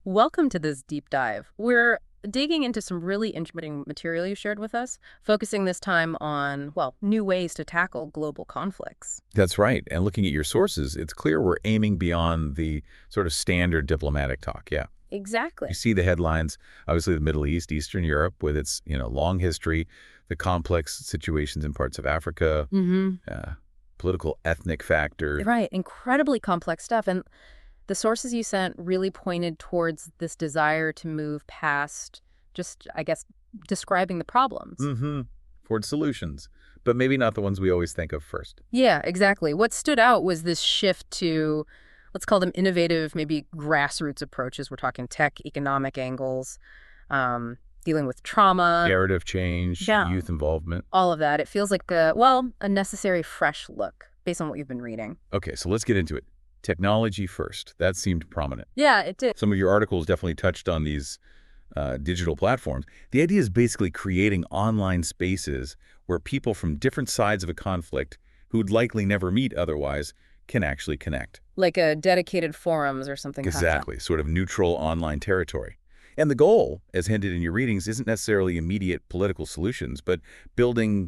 Welcome to this deep dive. We're digging into some really interesting material you shared with us, focusing this time on, well, new ways to tackle global conflicts. That's right. And looking at your sources, it's clear we're aiming beyond the sort of standard diplomatic talk. Yeah. You Exactly. see the headlines, obviously the Middle East, Eastern Europe, with its, long history, the complex situations in parts of Africa, Mm-hmm. uh, political ethnic factor. Right. Incredibly complex stuff. And the sources you sent really pointed towards this desire to move past just, I guess, describing the problems. Mm-hmm. Toward solutions, but maybe not the ones we always think of first. Yeah, exactly. What stood out was this shift to, let's call them innovative, maybe grassroots approaches. We're talking tech, economic angles, um, dealing with trauma, Narrative change, yeah, youth involvement. all of that. It feels like a necessary fresh look based on what you've been reading. Okay, so let's get into it. Technology first. That seemed prominent. Yeah, it did. Some of your articles definitely touched on these digital platforms. The idea is basically creating online spaces where people from different sides of a conflict who'd likely never meet otherwise can actually connect. Like a dedicated forums or something. Exactly, sort of neutral online territory. And the goal, as hinted in your readings, isn't necessarily immediate political solutions, but building,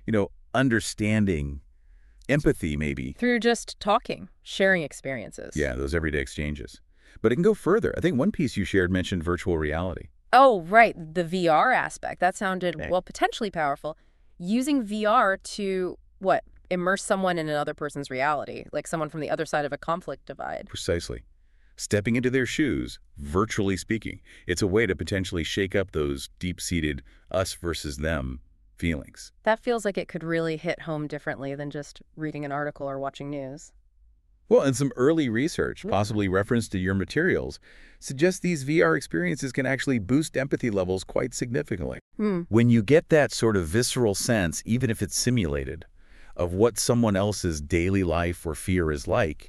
understanding, empathy maybe. Through just talking, sharing experiences. Yeah, those everyday exchanges. But it can go further. I think one piece you shared mentioned virtual reality. Oh, right. The VR aspect. That sounded, Okay. well, potentially powerful. Using VR to, what, immerse someone in another person's reality, like someone from the other side of a conflict divide. Precisely. Stepping into their shoes, virtually speaking. It's a way to potentially shake up those deep-seated us versus them feelings. That feels like it could really hit home differently than just reading an article or watching news. Well, and some early research, possibly reference to your materials, suggests these VR experiences can actually boost empathy levels quite significantly. Hmm. When you get that sort of visceral sense, even if it's simulated, of what someone else's daily life or fear is like,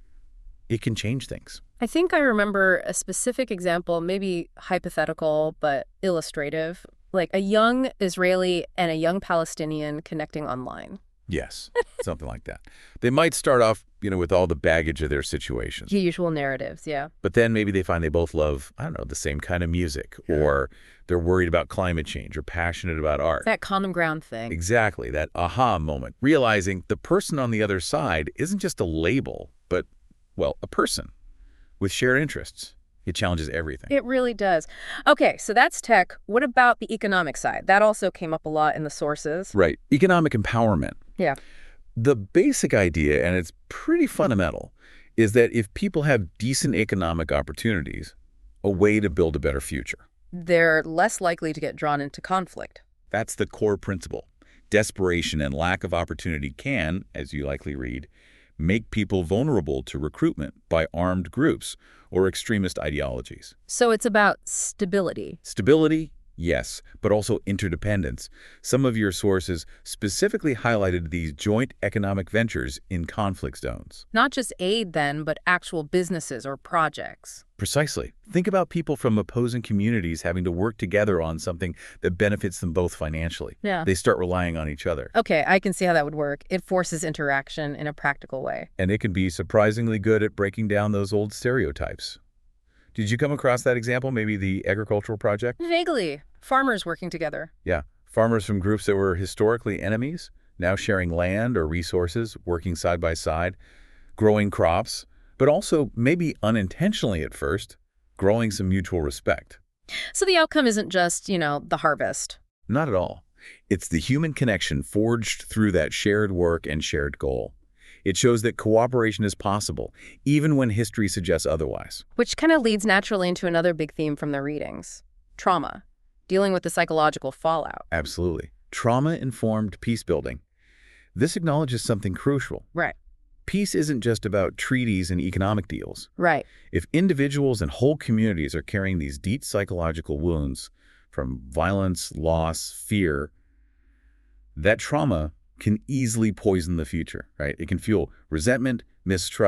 it can change things. I think I remember a specific example, maybe hypothetical, but illustrative, like a young Israeli and a young Palestinian connecting online. Yes, something like that. They might start off, with all the baggage of their situations. The usual narratives, yeah. But then maybe they find they both love, I don't know, the same kind of music, or they're worried about climate change or passionate about art. That common ground thing. Exactly, that aha moment, realizing the person on the other side isn't just a label, but, well, a person with shared interests. It challenges everything. It really does. Okay, so that's tech. What about the economic side? That also came up a lot in the sources. Right. Economic empowerment. Yeah. The basic idea, and it's pretty fundamental, is that if people have decent economic opportunities, a way to build a better future. They're less likely to get drawn into conflict. That's the core principle. Desperation and lack of opportunity can, as you likely read, make people vulnerable to recruitment by armed groups or extremist ideologies. So it's about stability. Stability, yes, but also interdependence. Some of your sources specifically highlighted these joint economic ventures in conflict zones. Not just aid then, but actual businesses or projects. Precisely. Think about people from opposing communities having to work together on something that benefits them both financially. Yeah. They start relying on each other. Okay, I can see how that would work. It forces interaction in a practical way. And it can be surprisingly good at breaking down those old stereotypes. Did you come across that example, maybe the agricultural project? Vaguely. Farmers working together. Yeah, farmers from groups that were historically enemies, now sharing land or resources, working side by side, growing crops, but also, maybe unintentionally at first, growing some mutual respect. So the outcome isn't just, the harvest. Not at all. It's the human connection forged through that shared work and shared goal. It shows that cooperation is possible, even when history suggests otherwise. Which kind of leads naturally into another big theme from the readings. Trauma. Dealing with the psychological fallout. Absolutely. Trauma-informed peace building. This acknowledges something crucial. Right. Peace isn't just about treaties and economic deals. Right. If individuals and whole communities are carrying these deep psychological wounds from violence, loss, fear, that trauma can easily poison the future, right? It can fuel resentment, mistrust,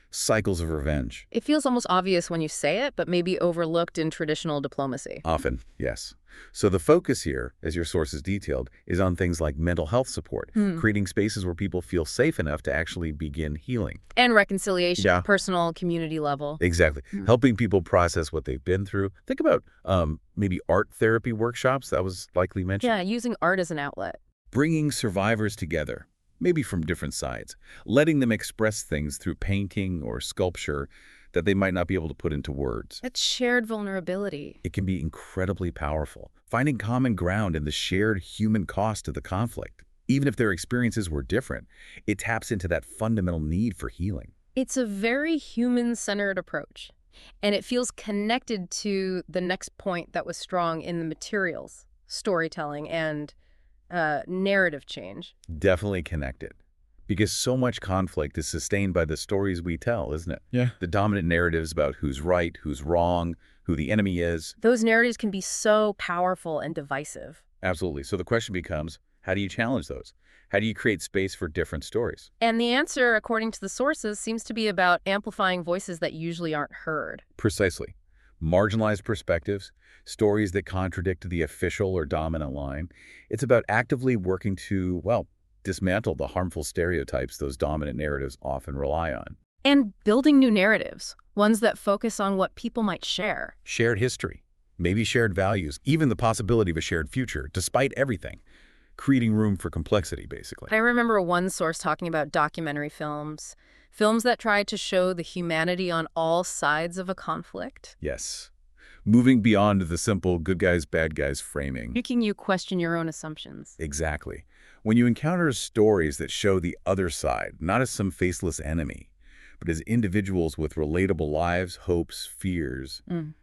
cycles of revenge. It feels almost obvious when you say it, but maybe overlooked in traditional diplomacy. Often, yes. So the focus here, as your sources detailed, is on things like mental health support, creating spaces where people feel safe enough to actually begin healing. And reconciliation, Yeah. personal, community level. Exactly. Helping people process what they've been through. Think about maybe art therapy workshops, that was likely mentioned. Yeah, using art as an outlet. Bringing survivors together, maybe from different sides, letting them express things through painting or sculpture that they might not be able to put into words. That's shared vulnerability. It can be incredibly powerful, finding common ground in the shared human cost of the conflict. Even if their experiences were different, it taps into that fundamental need for healing. It's a very human-centered approach, and it feels connected to the next point that was strong in the materials, storytelling, and narrative change. Definitely connected. Because so much conflict is sustained by the stories we tell, isn't it? Yeah. The dominant narratives about who's right, who's wrong, who the enemy is. Those narratives can be so powerful and divisive. Absolutely. So the question becomes, how do you challenge those? How do you create space for different stories? And the answer, according to the sources, seems to be about amplifying voices that usually aren't heard. Precisely. Marginalized perspectives, stories that contradict the official or dominant line. It's about actively working to, well, dismantle the harmful stereotypes those dominant narratives often rely on. And building new narratives, ones that focus on what people might share. Shared history, maybe shared values, even the possibility of a shared future, despite everything. Creating room for complexity, basically. I remember one source talking about documentary films, films that tried to show the humanity on all sides of a conflict. Yes. Moving beyond the simple good guys, bad guys framing. Making you question your own assumptions. Exactly. When you encounter stories that show the other side, not as some faceless enemy, but as individuals with relatable lives, hopes, fears,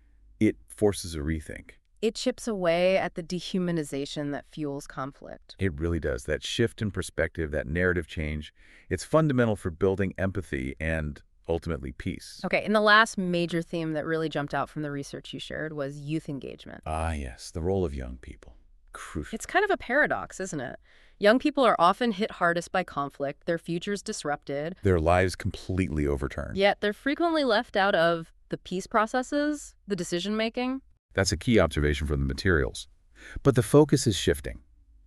it forces a rethink. It chips away at the dehumanization that fuels conflict. It really does. That shift in perspective, that narrative change, it's fundamental for building empathy and ultimately peace. Okay, and the last major theme that really jumped out from the research you shared was youth engagement. Ah, yes, the role of young people. Crucial. It's kind of a paradox, isn't it? Young people are often hit hardest by conflict, their futures disrupted, Their lives completely overturned. yet they're frequently left out of the peace processes, the decision-making. That's a key observation from the materials. But the focus is shifting.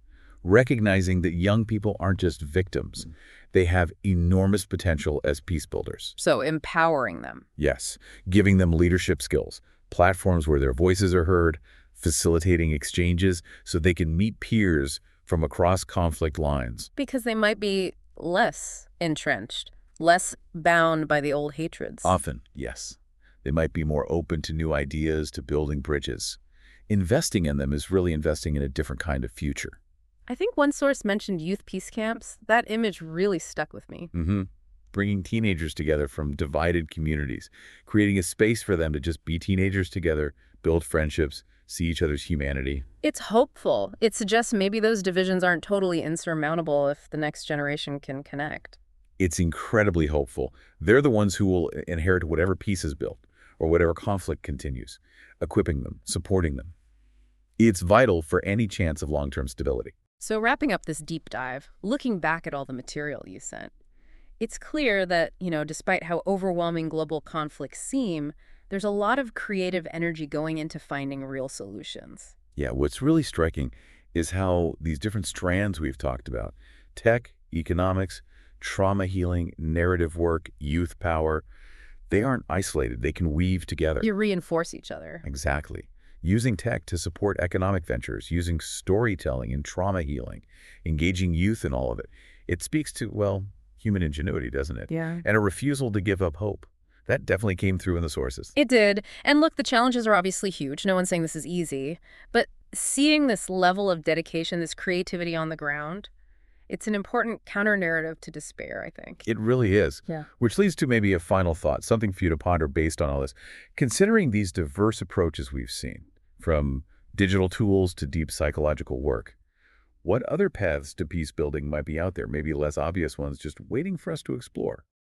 Recognizing that young people aren't just victims. They have enormous potential as peace builders. So empowering them. Yes, giving them leadership skills, platforms where their voices are heard, facilitating exchanges so they can meet peers from across conflict lines. Because they might be less entrenched, less bound by the old hatreds. Often, yes. They might be more open to new ideas, to building bridges. Investing in them is really investing in a different kind of future. I think one source mentioned youth peace camps. That image really stuck with me. Bringing teenagers together from divided communities, creating a space for them to just be teenagers together, build friendships, see each other's humanity. It's hopeful. It suggests maybe those divisions aren't totally insurmountable if the next generation can connect. It's incredibly hopeful. They're the ones who will inherit whatever peace is built or whatever conflict continues, equipping them, supporting them. It's vital for any chance of long-term stability. So wrapping up this deep dive, looking back at all the material you sent, it's clear that, despite how overwhelming global conflicts seem, there's a lot of creative energy going into finding real solutions. Yeah, what's really striking is how these different strands we've talked about, tech, economics, trauma healing, narrative work, youth power, they aren't isolated. They can weave together. You reinforce each other. Exactly. Using tech to support economic ventures, using storytelling and trauma healing, engaging youth in all of it. It speaks to, well, human ingenuity, doesn't it? Yeah. And a refusal to give up hope. That definitely came through in the sources. It did. And look, the challenges are obviously huge. No one's saying this is easy. But seeing this level of dedication, this creativity on the ground, it's an important counter-narrative to despair, I think. It really is. Yeah. Which leads to maybe a final thought, something for you to ponder based on all this. Considering these diverse approaches we've seen, from digital tools to deep psychological work, what other paths to peace building might be out there, maybe less obvious ones, just waiting for us to explore?